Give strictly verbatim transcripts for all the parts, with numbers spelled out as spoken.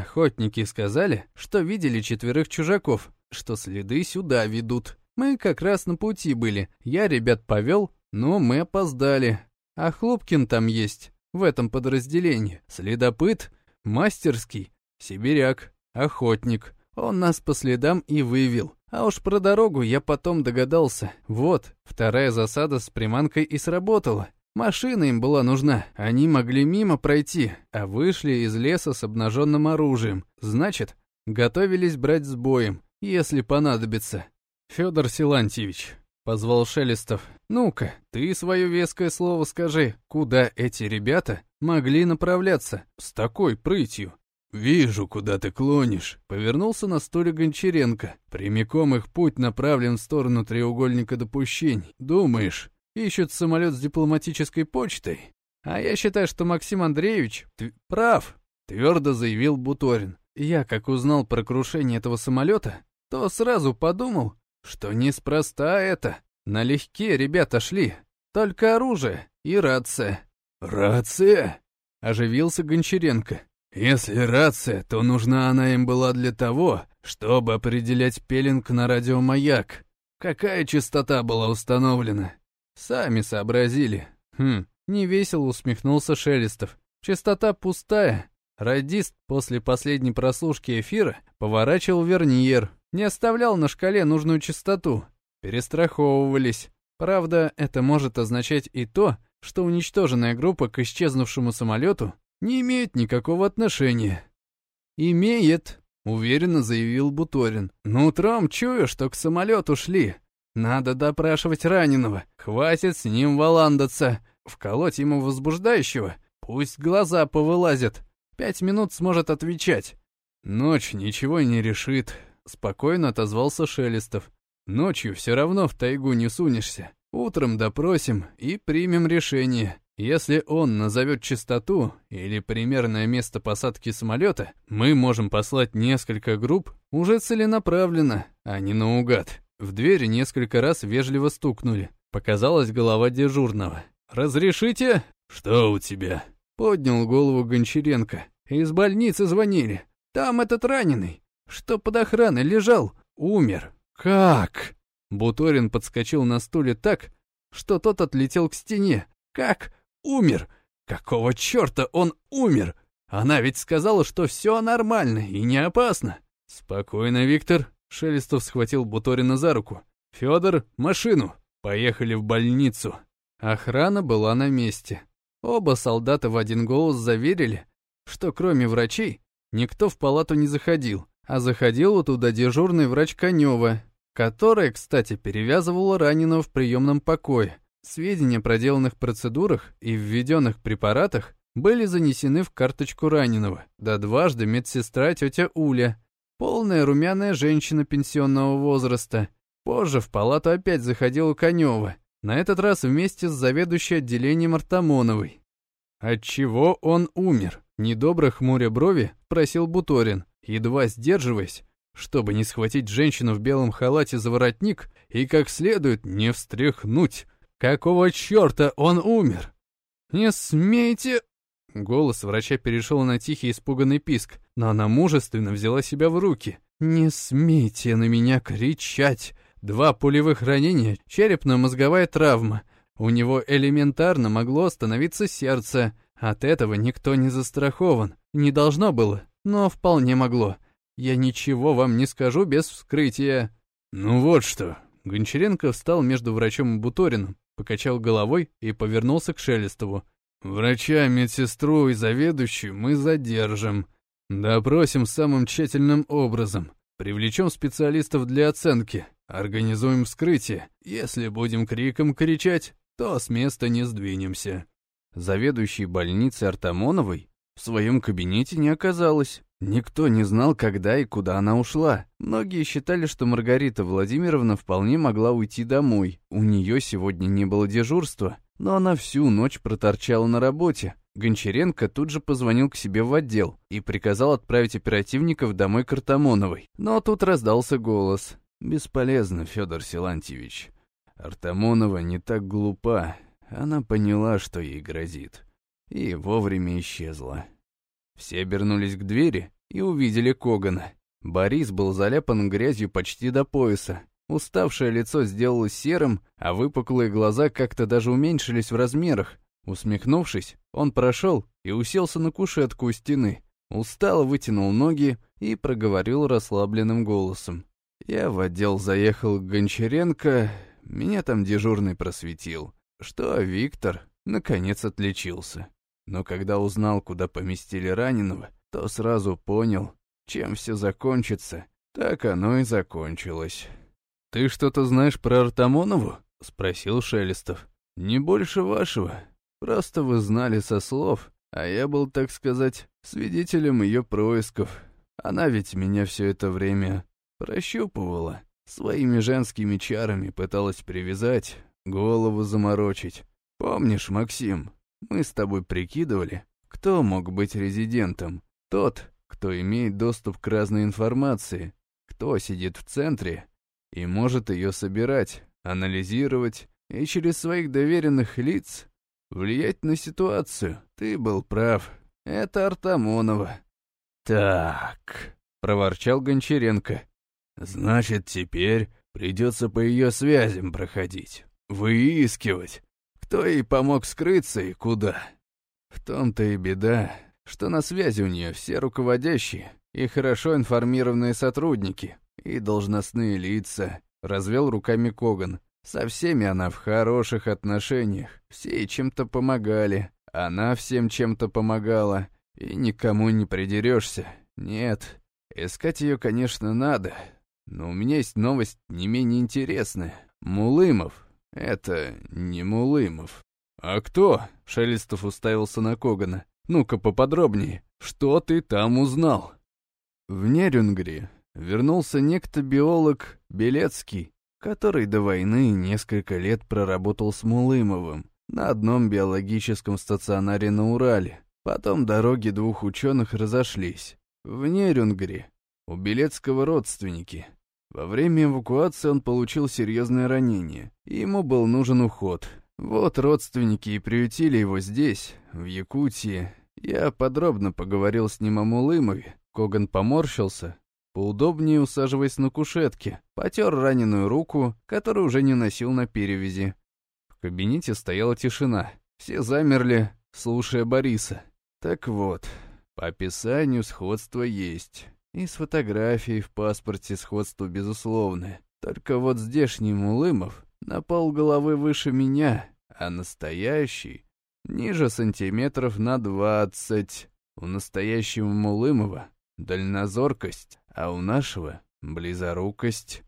Охотники сказали, что видели четверых чужаков, что следы сюда ведут. Мы как раз на пути были, я ребят повел, но мы опоздали. А Хлопкин там есть, в этом подразделении. Следопыт, мастерский, сибиряк, охотник. Он нас по следам и вывел. А уж про дорогу я потом догадался. Вот, вторая засада с приманкой и сработала. Машина им была нужна, они могли мимо пройти, а вышли из леса с обнаженным оружием. Значит, готовились брать с боем, если понадобится. Федор Силантьевич, позвал Шелестов, ну-ка, ты свое веское слово скажи, куда эти ребята могли направляться с такой прытью? «Вижу, куда ты клонишь», — повернулся на стуле Гончаренко. «Прямиком их путь направлен в сторону треугольника допущений. Думаешь, ищут самолет с дипломатической почтой? А я считаю, что Максим Андреевич ты прав», — твердо заявил Буторин. «Я, как узнал про крушение этого самолета, то сразу подумал, что неспроста это. Налегке ребята шли, только оружие и рация». «Рация?» — оживился Гончаренко. «Если рация, то нужна она им была для того, чтобы определять пеленг на радиомаяк. Какая частота была установлена?» «Сами сообразили». «Хм», — невесело усмехнулся Шелестов. «Частота пустая». Радист после последней прослушки эфира поворачивал верниер, не оставлял на шкале нужную частоту. Перестраховывались. Правда, это может означать и то, что уничтоженная группа к исчезнувшему самолету не имеет никакого отношения. «Имеет», — уверенно заявил Буторин. «Но утром чую, что к самолету шли. Надо допрашивать раненого. Хватит с ним валандаться. Вколоть ему возбуждающего. Пусть глаза повылазят. Пять минут сможет отвечать». «Ночь ничего не решит», — спокойно отозвался Шелестов. «Ночью все равно в тайгу не сунешься. Утром допросим и примем решение. Если он назовет частоту или примерное место посадки самолета, мы можем послать несколько групп уже целенаправленно, а не наугад». В дверь несколько раз вежливо стукнули. Показалась голова дежурного. «Разрешите?» «Что у тебя?» Поднял голову Гончаренко. «Из больницы звонили. Там этот раненый, что под охраной лежал, умер». «Как?» Буторин подскочил на стуле так, что тот отлетел к стене. «Как? Умер? Какого черта он умер? Она ведь сказала, что все нормально и не опасно». «Спокойно, Виктор». Шелестов схватил Буторина за руку. «Федор, машину! Поехали в больницу!» Охрана была на месте. Оба солдата в один голос заверили, что кроме врачей никто в палату не заходил, а заходила туда дежурный врач Конева, которая, кстати, перевязывала раненого в приемном покое. Сведения о проделанных процедурах и введенных препаратах были занесены в карточку раненого. Да дважды медсестра тетя Уля, полная румяная женщина пенсионного возраста. Позже в палату опять заходила Конева, на этот раз вместе с заведующей отделением Артамоновой. «Отчего он умер?» — недобро хмуря брови просил Буторин, едва сдерживаясь, чтобы не схватить женщину в белом халате за воротник и как следует не встряхнуть. «Какого черта он умер?» «Не смейте...» Голос врача перешел на тихий испуганный писк, но она мужественно взяла себя в руки. «Не смейте на меня кричать! Два пулевых ранения, черепно-мозговая травма. У него элементарно могло остановиться сердце. От этого никто не застрахован. Не должно было, но вполне могло. Я ничего вам не скажу без вскрытия». «Ну вот что». Гончаренко встал между врачом и Буториным, покачал головой и повернулся к Шелестову. «Врача, медсестру и заведующую мы задержим. Допросим самым тщательным образом. Привлечем специалистов для оценки. Организуем вскрытие. Если будем криком кричать, то с места не сдвинемся». Заведующей больницей Артамоновой в своем кабинете не оказалось. Никто не знал, когда и куда она ушла. Многие считали, что Маргарита Владимировна вполне могла уйти домой. У нее сегодня не было дежурства, но она всю ночь проторчала на работе. Гончаренко тут же позвонил к себе в отдел и приказал отправить оперативников домой к Артамоновой. Но тут раздался голос. «Бесполезно, Федор Силантьевич. Артамонова не так глупа. Она поняла, что ей грозит. И вовремя исчезла». Все обернулись к двери, и увидели Когана. Борис был заляпан грязью почти до пояса. Уставшее лицо сделалось серым, а выпуклые глаза как-то даже уменьшились в размерах. Усмехнувшись, он прошел и уселся на кушетку у стены. Устало вытянул ноги и проговорил расслабленным голосом. «Я в отдел заехал к Гончаренко, меня там дежурный просветил, что Виктор наконец отличился. Но когда узнал, куда поместили раненого, то сразу понял, чем все закончится. Так оно и закончилось». «Ты что-то знаешь про Артамонову?» — спросил Шелестов. «Не больше вашего. Просто вы знали со слов, а я был, так сказать, свидетелем ее происков. Она ведь меня все это время прощупывала, своими женскими чарами пыталась привязать, голову заморочить. Помнишь, Максим, мы с тобой прикидывали, кто мог быть резидентом? Тот, кто имеет доступ к разной информации, кто сидит в центре и может ее собирать, анализировать и через своих доверенных лиц влиять на ситуацию. Ты был прав. Это Артамонова». «Так», — проворчал Гончаренко. «Значит, теперь придется по ее связям проходить, выискивать, кто ей помог скрыться и куда». «В том-то и беда, что на связи у нее все руководящие и хорошо информированные сотрудники и должностные лица», — развел руками Коган. «Со всеми она в хороших отношениях, все ей чем-то помогали, она всем чем-то помогала, и никому не придерешься. Нет, искать ее, конечно, надо, но у меня есть новость не менее интересная. Мулымов — это не Мулымов». «А кто?» — Шелестов уставился на Когана. «Ну-ка поподробнее, что ты там узнал?» В Нерюнгри вернулся некто биолог Белецкий, который до войны несколько лет проработал с Мулымовым на одном биологическом стационаре на Урале. Потом дороги двух ученых разошлись. В Нерюнгри у Белецкого родственники. Во время эвакуации он получил серьезное ранение, и ему был нужен уход. Вот родственники и приютили его здесь, в Якутии. Я подробно поговорил с ним о Мулымове. Коган поморщился, поудобнее усаживаясь на кушетке, потер раненую руку, которую уже не носил на перевязи. В кабинете стояла тишина. Все замерли, слушая Бориса. Так вот, по описанию сходство есть. И с фотографией в паспорте сходство безусловное. Только вот здешний Мулымов на полголовы выше меня, а настоящий ниже сантиметров на двадцать. У настоящего Мулымова дальнозоркость, а у нашего близорукость.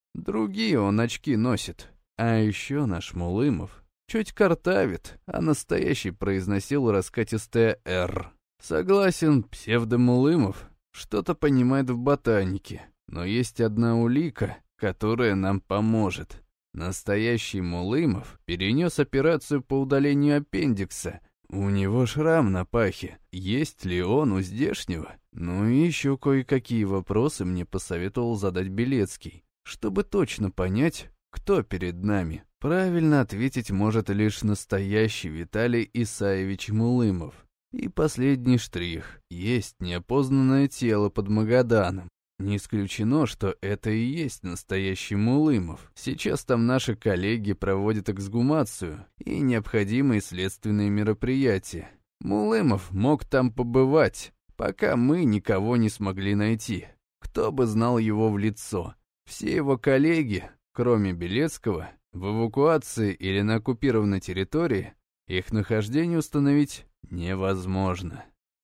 Другие он очки носит. А еще наш Мулымов чуть картавит, а настоящий произносил раскатистое «Р». Согласен, псевдомулымов что-то понимает в ботанике, но есть одна улика, которая нам поможет. Настоящий Мулымов перенес операцию по удалению аппендикса. У него шрам на пахе. Есть ли он у здешнего? Ну и еще кое-какие вопросы мне посоветовал задать Белецкий, чтобы точно понять, кто перед нами. Правильно ответить может лишь настоящий Виталий Исаевич Мулымов. И последний штрих. Есть неопознанное тело под Магаданом. Не исключено, что это и есть настоящий Мулымов. Сейчас там наши коллеги проводят эксгумацию и необходимые следственные мероприятия. Мулымов мог там побывать, пока мы никого не смогли найти. Кто бы знал его в лицо? Все его коллеги, кроме Белецкого, в эвакуации или на оккупированной территории, их нахождение установить невозможно.